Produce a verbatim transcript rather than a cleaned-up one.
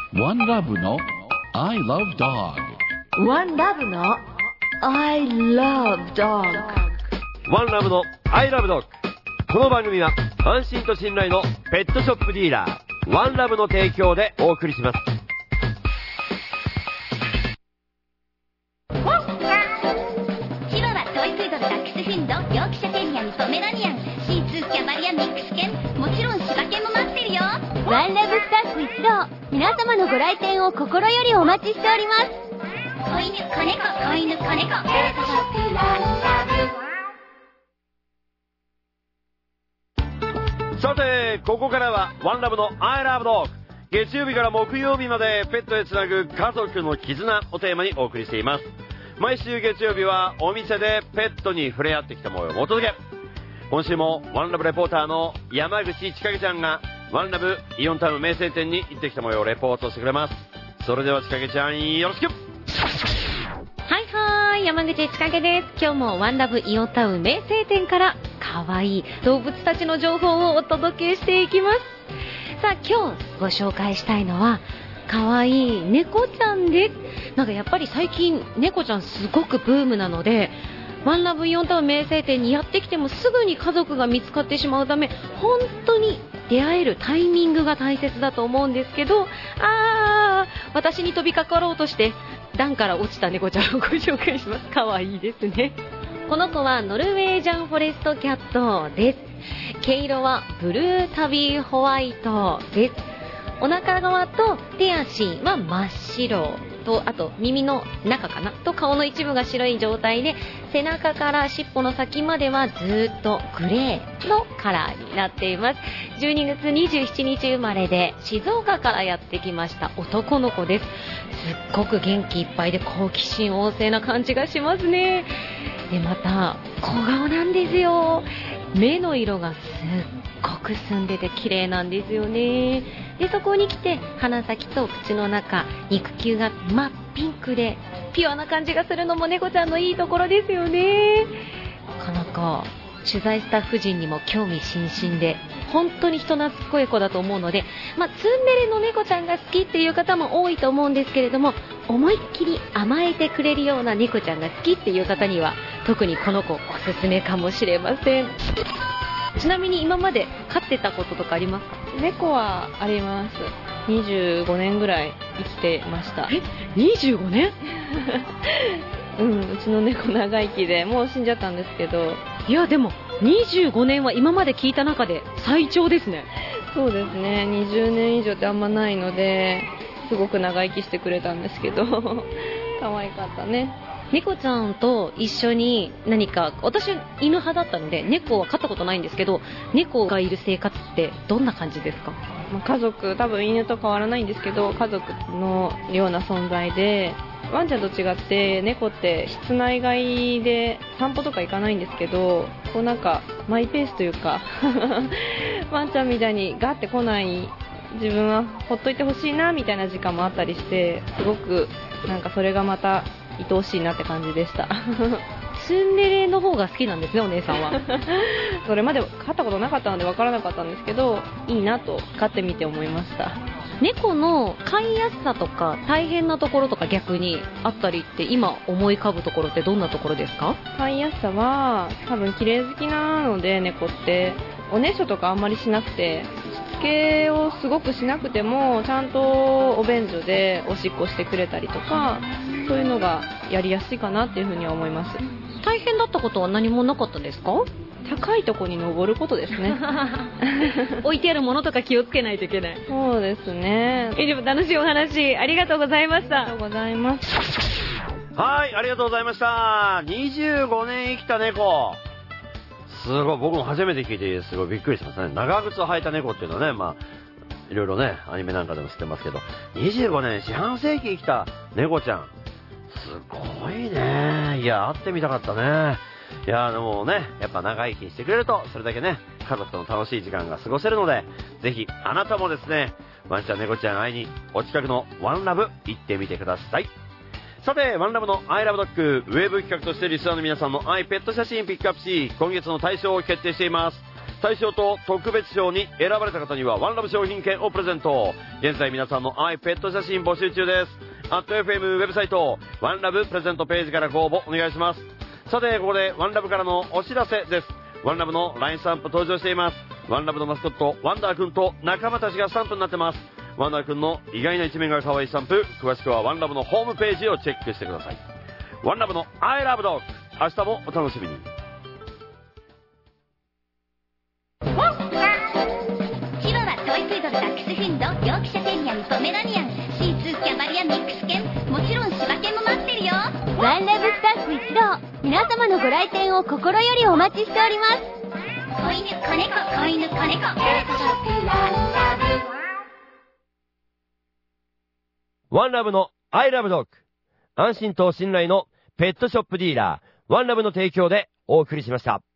ワンラブの I love dog。 ワンラブの I love dog。 ワンラブの I love dog。 この番組は安心と信頼のペットショップディーラーワンラブの提供でお送りします。 チワワ、トイプードル、ダックスフンド、ヨークシャテリアン、ポメラニアン、シーツー、キャバリア、ミックス犬、もちろん柴犬も待ってるよ。 ワンラブスタッフ一同、皆様のご来店を心よりお待ちしております。 子犬、子猫、子犬、子猫、ペットショップワンラブ。さて、ここからはワンラブの I love dog。 月曜日から木曜日までペットへつなぐ家族の絆をテーマにお送りしています。毎週月曜日はお店でペットに触れ合ってきた模様をお届け。今週もワンラブレポーターの山口千景ちゃんがワンラブイオンタウン名声店に行ってきた模様をレポートしてくれます。それでは千景ちゃん、よろしく。 はいはーい、山口千景です。今日もワンラブイオンタウン名声店から可愛い動物たちの情報をお届けしていきます。さあ、今日ご紹介したいのは可愛い猫ちゃんです。なんかやっぱり最近猫ちゃんすごくブームなので、ワンラブイオンタウン名声店にやってきてもすぐに家族が見つかってしまうため、本当に出会えるタイミングが大切だと思うんですけど、あー、私に飛びかかろうとして段から落ちた猫ちゃんをご紹介します。可愛いですね。この子はノルウェージャンフォレストキャットです。毛色はブルータビーホワイトです。お腹側と手足は真っ白と、あと耳の中かなと顔の一部が白い状態で、背中から尻尾の先まではずっとグレーのカラーになっています。じゅうにがつにじゅうしちにち生まれで静岡からやってきました男の子です。すっごく元気いっぱいで好奇心旺盛な感じがしますね。で、また小顔なんですよ。目の色がすっごく澄んでて綺麗なんですよね。で、そこに来て鼻先と口の中、肉球が真っピンクでピュアな感じがするのも猫ちゃんのいいところですよね。この子、取材スタッフ陣にも興味津々で本当に人懐っこい子だと思うので、まあ、ツンデレの猫ちゃんが好きっていう方も多いと思うんですけれども、思いっきり甘えてくれるような猫ちゃんが好きっていう方には特にこの子おすすめかもしれません。ちなみに今まで飼ってたこととかありますか？ 猫はあります。にじゅうごねんぐらい生きてました。 え、にじゅうごねん？ うん、うちの猫長生きでもう死んじゃったんですけど。 いや、でもにじゅうごねんは今まで聞いた中で最長ですね。 そうですね、にじゅうねん以上ってあんまないので、すごく長生きしてくれたんですけど可愛かったね。 猫ちゃんと一緒に何か、私犬派だったので猫は飼ったことないんですけど、猫がいる生活ってどんな感じですか？ 家族、多分犬と変わらないんですけど、家族のような存在で、ワンちゃんと違って猫って室内外で散歩とか行かないんですけど、こうなんかマイペースというかワンちゃんみたいにガッて来ない、自分はほっといてほしいなみたいな時間もあったりして、すごくなんかそれがまた愛おしいなって感じでしたツンデレの方が好きなんですね、お姉さんはそれまで飼ったことなかったので分からなかったんですけど、いいなと飼ってみて思いました。 猫の飼いやすさとか大変なところとか逆にあったりって今思い浮かぶところってどんなところですか？ 飼いやすさは多分綺麗好きなので、猫っておねしょとかあんまりしなくて、しつけをすごくしなくてもちゃんとお便所でおしっこしてくれたりとか、そういうのがやりやすいかなっていうふうには思います。 大変だったことは何もなかったですか？ 高いところに登ることですね置いてあるものとか気をつけないといけない。 そうですね。 え、でも楽しいお話ありがとうございました。 ありがとうございます。 はい、ありがとうございました。にじゅうごねん生きた猫、すごい、僕も初めて聞いてすごいびっくりしましたね。長靴を履いた猫っていうのはね、まあいろいろねアニメなんかでも知ってますけど、にじゅうごねん四半世紀生きた猫ちゃん、すごいね。いや、会ってみたかったね。いや、でもね、やっぱ長生きしてくれるとそれだけね、家族との楽しい時間が過ごせるので、ぜひあなたもですね、ワンちゃん猫ちゃん会いにお近くのワンラブ行ってみてください。さて、ワンラブの I love dog ウェブ企画としてリスナーの皆さんの愛ペット写真ピックアップし、今月の大賞を決定しています。 大賞と特別賞に選ばれた方にはワンラブ商品券をプレゼント。現在皆さんの愛ペット写真募集中です。アット エフエム ウェブサイトワンラブプレゼントページからご応募お願いします。さてここでワンラブからのお知らせです。ワンラブの ライン スタンプ登場しています。ワンラブのマスコットワンダーくんと仲間たちがスタンプになってます。ワンダーくんの意外な一面が可愛いスタンプ、詳しくはワンラブのホームページをチェックしてください。ワンラブの I love dog、 明日もお楽しみに。 チワワ、トイプードル、ダックスフィンド、ヨークシャテリアン、ポメラニアン、シーツー、キャバリア、ミックス犬、もちろん柴犬も待ってるよ。 ワンラブスタッフ一同、皆様のご来店を心よりお待ちしております。 子犬、子猫、子犬、子猫。 ワンラブの I love dog、 安心と信頼のペットショップディーラーワンラブの提供でお送りしました。